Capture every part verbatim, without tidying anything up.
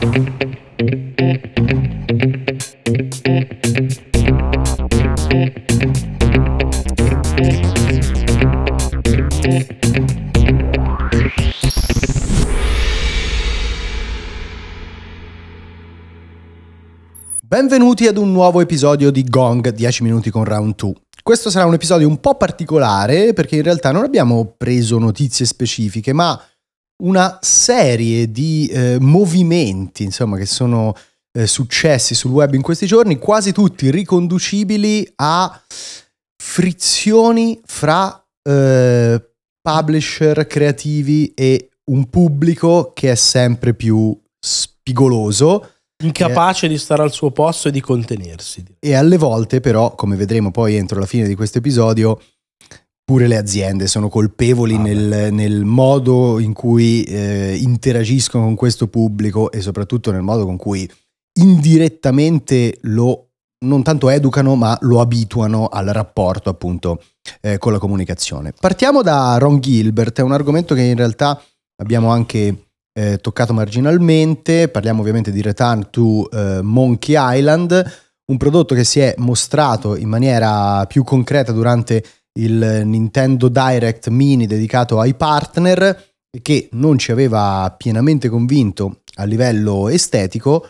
Benvenuti ad un nuovo episodio di Gong dieci minuti con Round due. Questo sarà un episodio un po' particolare perché in realtà non abbiamo preso notizie specifiche, ma una serie di eh, movimenti, insomma, che sono eh, successi sul web in questi giorni, quasi tutti riconducibili a frizioni fra eh, publisher creativi e un pubblico che è sempre più spigoloso, incapace eh, di stare al suo posto e di contenersi. E alle volte però, come vedremo poi entro la fine di questo episodio, pure le aziende sono colpevoli ah, nel, nel modo in cui eh, interagiscono con questo pubblico e soprattutto nel modo con cui indirettamente lo non tanto educano ma lo abituano al rapporto appunto eh, con la comunicazione. Partiamo da Ron Gilbert, è un argomento che in realtà abbiamo anche Eh, toccato marginalmente. Parliamo ovviamente di Return to eh, Monkey Island, un prodotto che si è mostrato in maniera più concreta durante il Nintendo Direct Mini dedicato ai partner, che non ci aveva pienamente convinto a livello estetico.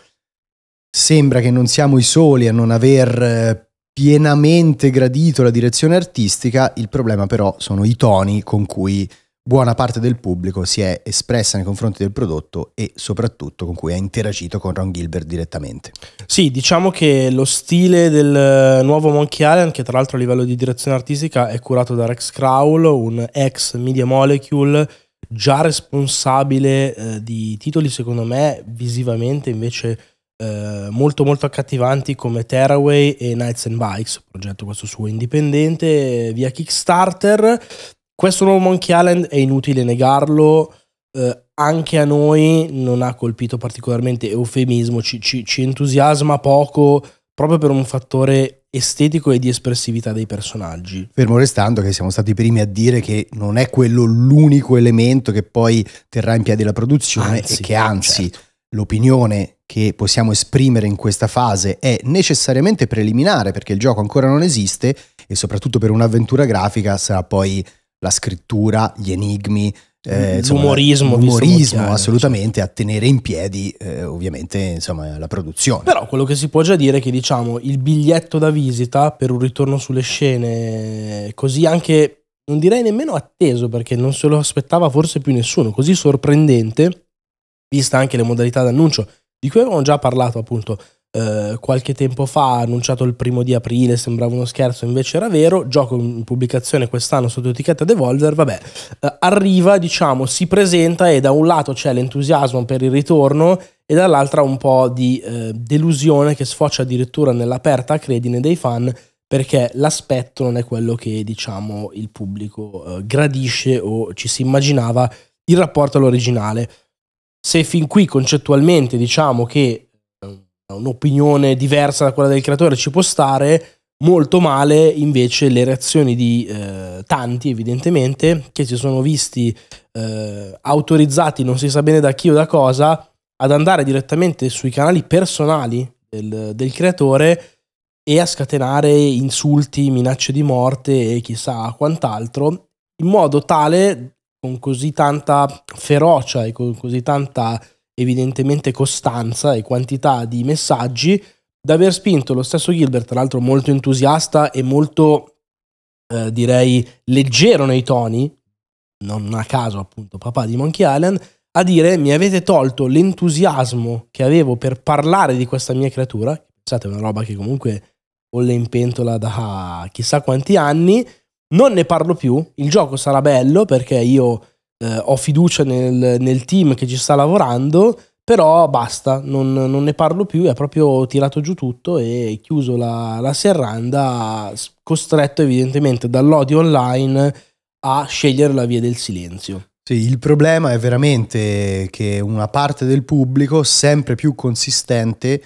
Sembra che non siamo i soli a non aver pienamente gradito la direzione artistica. Il problema però sono i toni con cui buona parte del pubblico si è espressa nei confronti del prodotto e soprattutto con cui ha interagito con Ron Gilbert direttamente. Sì, diciamo che lo stile del nuovo Monkey Island, che tra l'altro a livello di direzione artistica è curato da Rex Crowell, un ex Media Molecule, già responsabile eh, di titoli secondo me visivamente invece eh, molto molto accattivanti come Tearaway e Knights and Bikes, progetto questo suo indipendente via Kickstarter. Questo nuovo Monkey Island, è inutile negarlo, eh, anche a noi non ha colpito particolarmente, eufemismo, ci, ci, ci entusiasma poco proprio per un fattore estetico e di espressività dei personaggi. Fermo restando che siamo stati i primi a dire che non è quello l'unico elemento che poi terrà in piedi la produzione, anzi, e che anzi certo. L'opinione che possiamo esprimere in questa fase è necessariamente preliminare perché il gioco ancora non esiste e soprattutto per un'avventura grafica sarà poi la scrittura, gli enigmi, eh, l'umorismo, l'umorismo assolutamente a tenere in piedi eh, ovviamente insomma la produzione. Però quello che si può già dire è che diciamo il biglietto da visita per un ritorno sulle scene così anche non direi nemmeno atteso perché non se lo aspettava forse più nessuno, così sorprendente vista anche le modalità d'annuncio di cui avevamo già parlato appunto Uh, qualche tempo fa, annunciato il primo di aprile, sembrava uno scherzo, invece era vero. Gioco in pubblicazione quest'anno sotto etichetta Devolver, vabbè, uh, arriva, diciamo, si presenta e da un lato c'è l'entusiasmo per il ritorno e dall'altra un po' di uh, delusione che sfocia addirittura nell'aperta acredine dei fan perché l'aspetto non è quello che, diciamo, il pubblico uh, gradisce o ci si immaginava in rapporto all'originale. Se fin qui concettualmente diciamo che un'opinione diversa da quella del creatore ci può stare, molto male invece le reazioni di eh, tanti evidentemente che si sono visti eh, autorizzati non si sa bene da chi o da cosa ad andare direttamente sui canali personali del, del creatore e a scatenare insulti, minacce di morte e chissà quant'altro in modo tale, con così tanta ferocia e con così tanta evidentemente costanza e quantità di messaggi da aver spinto lo stesso Gilbert, tra l'altro molto entusiasta e molto eh, direi leggero nei toni, non a caso appunto papà di Monkey Island, a dire mi avete tolto l'entusiasmo che avevo per parlare di questa mia creatura, pensate è una roba che comunque bolle in pentola da chissà quanti anni, non ne parlo più, il gioco sarà bello perché io Eh, ho fiducia nel, nel team che ci sta lavorando, però basta, non, non ne parlo più, è proprio tirato giù tutto e chiuso la, la serranda, costretto evidentemente dall'odio online a scegliere la via del silenzio. Sì, il problema è veramente che una parte del pubblico sempre più consistente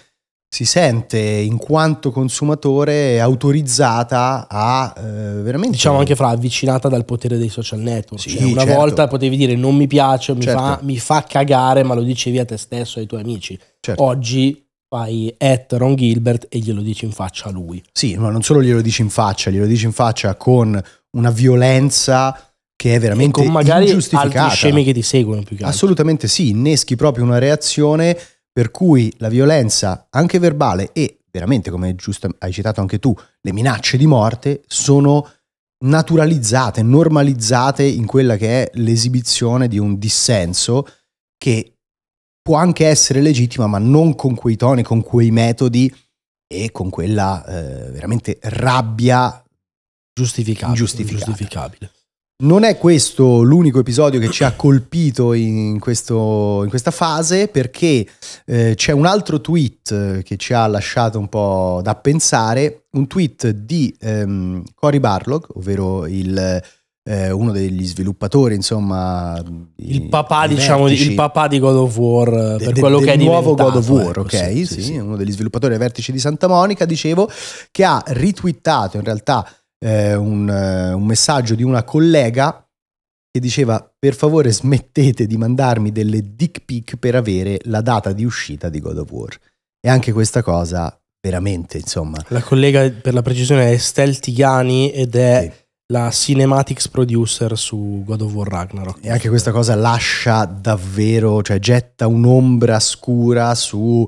si sente in quanto consumatore autorizzata a eh, veramente, diciamo anche fra avvicinata dal potere dei social network. Sì, cioè, una certo. volta potevi dire non mi piace, mi, Certo. fa, mi fa cagare, ma lo dicevi a te stesso e ai tuoi amici. Certo. Oggi fai at Ron Gilbert e glielo dici in faccia a lui. Sì, ma non solo glielo dici in faccia, glielo dici in faccia con una violenza che è veramente e con magari ingiustificata. altri scemi che ti seguono più che altro. Assolutamente sì, inneschi proprio una reazione per cui la violenza anche verbale e veramente, come giusto hai citato anche tu, le minacce di morte sono naturalizzate, normalizzate in quella che è l'esibizione di un dissenso che può anche essere legittima, ma non con quei toni, con quei metodi e con quella eh, veramente rabbia giustificabile, ingiustificata. ingiustificabile. Non è questo l'unico episodio che ci ha colpito in, questo, in questa fase, perché eh, c'è un altro tweet che ci ha lasciato un po' da pensare, un tweet di ehm, Cory Barlog, ovvero il, eh, uno degli sviluppatori, insomma, il papà, i diciamo, vertici, il papà di God of War, de, per de, quello del che è nuovo diventato, God of War, ecco, ok? sì, Sì, sì, sì. uno degli sviluppatori ai vertici di Santa Monica, dicevo, che ha ritweetato in realtà eh, un, un messaggio di una collega che diceva: per favore smettete di mandarmi delle dick pic per avere la data di uscita di God of War. E anche questa cosa veramente, insomma, la collega, per la precisione, è Estelle Tigani ed è sì. la cinematics producer su God of War Ragnarok. E anche questa cosa lascia davvero, cioè getta un'ombra scura sui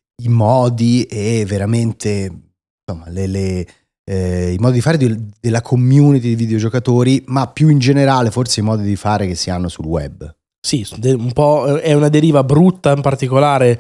modi e veramente, insomma, le, le Eh, i modi di fare di, della community di videogiocatori, ma più in generale forse i modi di fare che si hanno sul web. Sì, un po' è una deriva brutta in particolare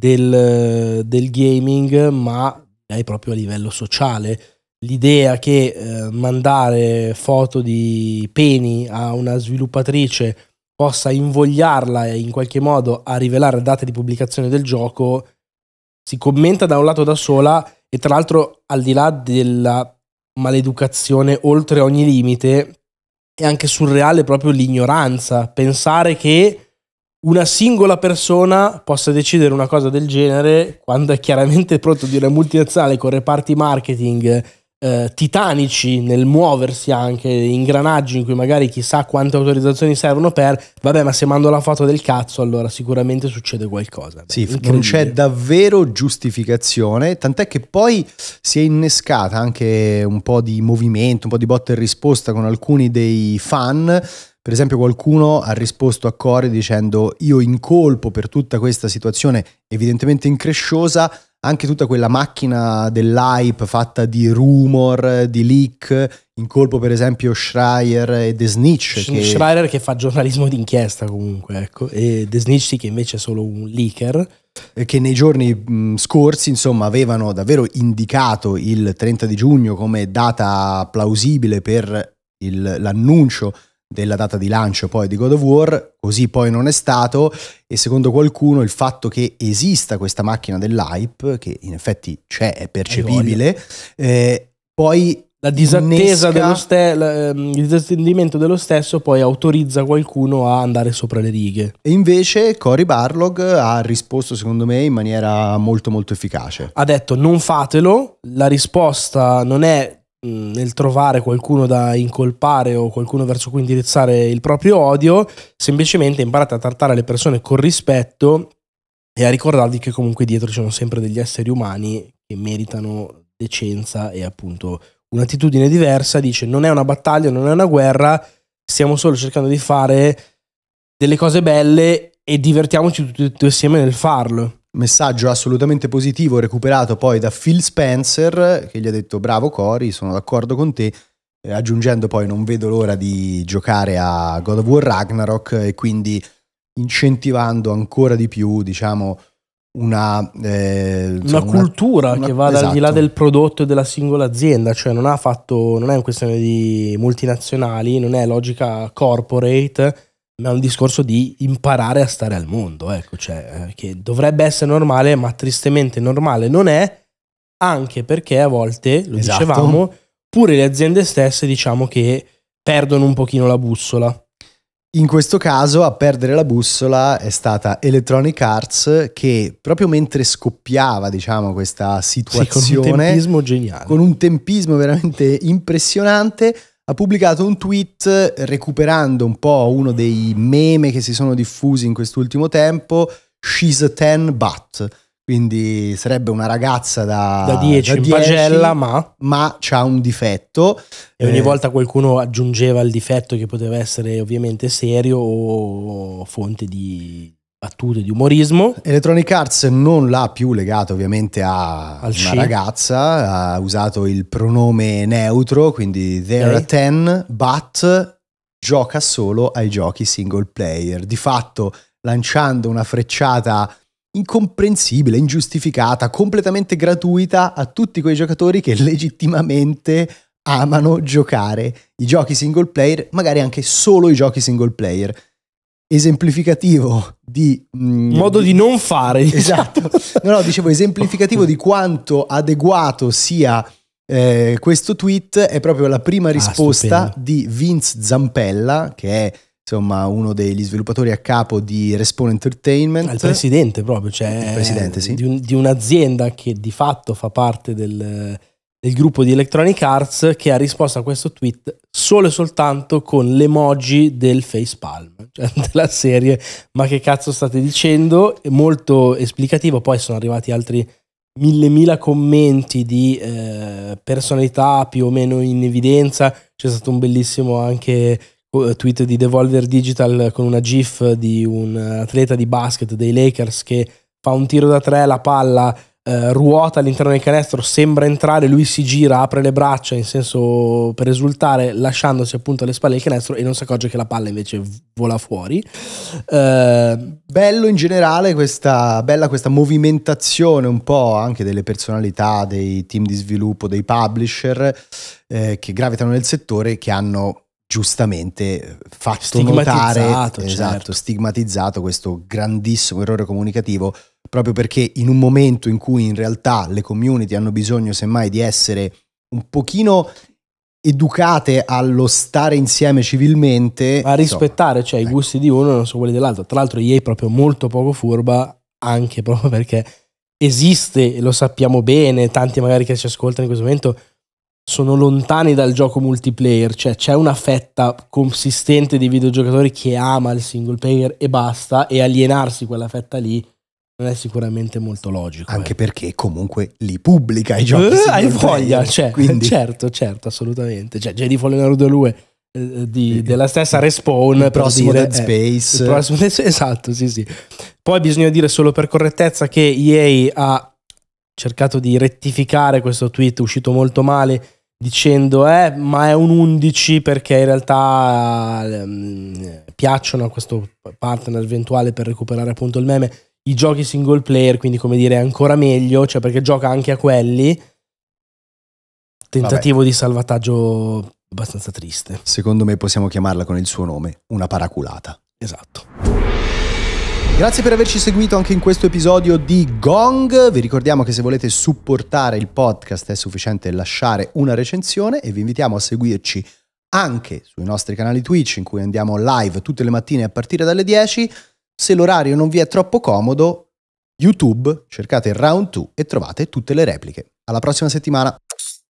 del, del gaming, ma è proprio a livello sociale. L'idea che eh, mandare foto di peni a una sviluppatrice possa invogliarla in qualche modo a rivelare date di pubblicazione del gioco si commenta da un lato da sola. E tra l'altro, al di là della maleducazione oltre ogni limite, è anche surreale proprio l'ignoranza. Pensare che una singola persona possa decidere una cosa del genere quando è chiaramente pronto di una multinazionale con reparti marketing eh, titanici nel muoversi, anche ingranaggi in cui magari chissà quante autorizzazioni servono per, vabbè, ma se mando la foto del cazzo allora sicuramente succede qualcosa. Beh, sì, non c'è davvero giustificazione, tant'è che poi si è innescata anche un po' di movimento, un po' di botta e risposta con alcuni dei fan. Per esempio qualcuno ha risposto a Cory dicendo: io incolpo per tutta questa situazione evidentemente incresciosa anche tutta quella macchina dell'hype fatta di rumor, di leak, incolpo per esempio Schreier e The Snitch. Che... Schreier che fa giornalismo d'inchiesta comunque, ecco, e The Snitch che invece è solo un leaker. Che nei giorni mh, scorsi insomma avevano davvero indicato il trenta di giugno come data plausibile per il, l'annuncio della data di lancio poi di God of War, così poi non è stato, e secondo qualcuno il fatto che esista questa macchina dell'hype, che in effetti c'è, è percepibile, eh, poi la disattesa innesca... dello ste- il disattendimento dello stesso poi autorizza qualcuno a andare sopra le righe. E invece Cory Barlog ha risposto secondo me in maniera molto molto efficace. Ha detto: non fatelo, la risposta non è nel trovare qualcuno da incolpare o qualcuno verso cui indirizzare il proprio odio, semplicemente imparate a trattare le persone con rispetto e a ricordarvi che comunque dietro ci sono sempre degli esseri umani che meritano decenza e appunto un'attitudine diversa. Dice: non è una battaglia, non è una guerra, stiamo solo cercando di fare delle cose belle e divertiamoci tutti insieme nel farlo. Messaggio assolutamente positivo recuperato poi da Phil Spencer, che gli ha detto: bravo Cory, sono d'accordo con te, eh, aggiungendo poi: non vedo l'ora di giocare a God of War Ragnarok, e quindi incentivando ancora di più, diciamo, una, eh, una cultura una, che va esatto. al di là del prodotto e della singola azienda, cioè non ha fatto, non è una questione di multinazionali, non è logica corporate, ma è un discorso di imparare a stare al mondo, ecco, cioè che dovrebbe essere normale, ma tristemente normale non è, anche perché a volte, lo esatto. dicevamo, pure le aziende stesse diciamo che perdono un pochino la bussola. In questo caso a perdere la bussola è stata Electronic Arts, che proprio mentre scoppiava, diciamo, questa situazione, sì, con un tempismo geniale, con un tempismo veramente impressionante, ha pubblicato un tweet recuperando un po' uno dei meme che si sono diffusi in quest'ultimo tempo, She's a ten but, quindi sarebbe una ragazza da, da dieci in dieci, pagella, ma, ma c'ha un difetto. E ogni eh, volta qualcuno aggiungeva il difetto, che poteva essere ovviamente serio o fonte di battute, di umorismo. Electronic Arts non l'ha più legato ovviamente a Al una sci. ragazza, ha usato il pronome neutro, quindi they're Okay. a ten, but gioca solo ai giochi single player, di fatto lanciando una frecciata incomprensibile, ingiustificata, completamente gratuita a tutti quei giocatori che legittimamente amano giocare i giochi single player, magari anche solo i giochi single player. Esemplificativo di mm, Modo di non fare. esatto. No, no, dicevo esemplificativo di quanto adeguato sia eh, questo tweet è proprio la prima risposta stupendo. di Vince Zampella, che è insomma uno degli sviluppatori a capo di Respawn Entertainment. Il presidente proprio, cioè Il presidente, sì. di, un- di un'azienda che di fatto fa parte del, del gruppo di Electronic Arts, che ha risposto a questo tweet solo e soltanto con l'emoji del facepalm, cioè della serie ma che cazzo state dicendo. È molto esplicativo. Poi sono arrivati altri mille mila commenti di eh, personalità più o meno in evidenza. C'è stato un bellissimo anche tweet di Devolver Digital con una gif di un atleta di basket dei Lakers che fa un tiro da tre, la palla eh, ruota all'interno del canestro, sembra entrare, lui si gira, apre le braccia in senso per esultare, lasciandosi appunto alle spalle il canestro, e non si accorge che la palla invece vola fuori. Eh, Bello in generale questa bella questa movimentazione un po' anche delle personalità dei team di sviluppo, dei publisher eh, che gravitano nel settore, che hanno giustamente fatto notare, Stigmatizzato, esatto, certo. stigmatizzato questo grandissimo errore comunicativo, proprio perché in un momento in cui in realtà le community hanno bisogno semmai di essere un pochino educate allo stare insieme civilmente, a rispettare, insomma, cioè i ecco. gusti di uno non sono quelli dell'altro. Tra l'altro E A è proprio molto poco furba, anche proprio perché esiste, e lo sappiamo bene, tanti magari che ci ascoltano in questo momento sono lontani dal gioco multiplayer, cioè c'è una fetta consistente di videogiocatori che ama il single player e basta, e alienarsi quella fetta lì non è sicuramente molto logico. Anche eh. perché comunque li pubblica i giochi Eh, single hai voglia, player, cioè, quindi certo, certo, assolutamente. Cioè, Jedi Fallen Order due eh, di, della stessa Respawn, il per prossimo dire, Dead eh, Space, il prossimo Dead Space, esatto, sì, sì. Poi bisogna dire solo per correttezza che E A ha cercato di rettificare questo tweet uscito molto male, dicendo eh ma è un undici perché in realtà ehm, piacciono a questo partner eventuale per recuperare appunto il meme i giochi single player, quindi come dire ancora meglio, cioè perché gioca anche a quelli. Tentativo Vabbè. di salvataggio abbastanza triste. Secondo me possiamo chiamarla con il suo nome, una paraculata. Esatto. Grazie per averci seguito anche in questo episodio di Gong. Vi ricordiamo che se volete supportare il podcast è sufficiente lasciare una recensione, e vi invitiamo a seguirci anche sui nostri canali Twitch, in cui andiamo live tutte le mattine a partire dalle dieci. Se l'orario non vi è troppo comodo, YouTube, cercate Round due e trovate tutte le repliche. Alla prossima settimana.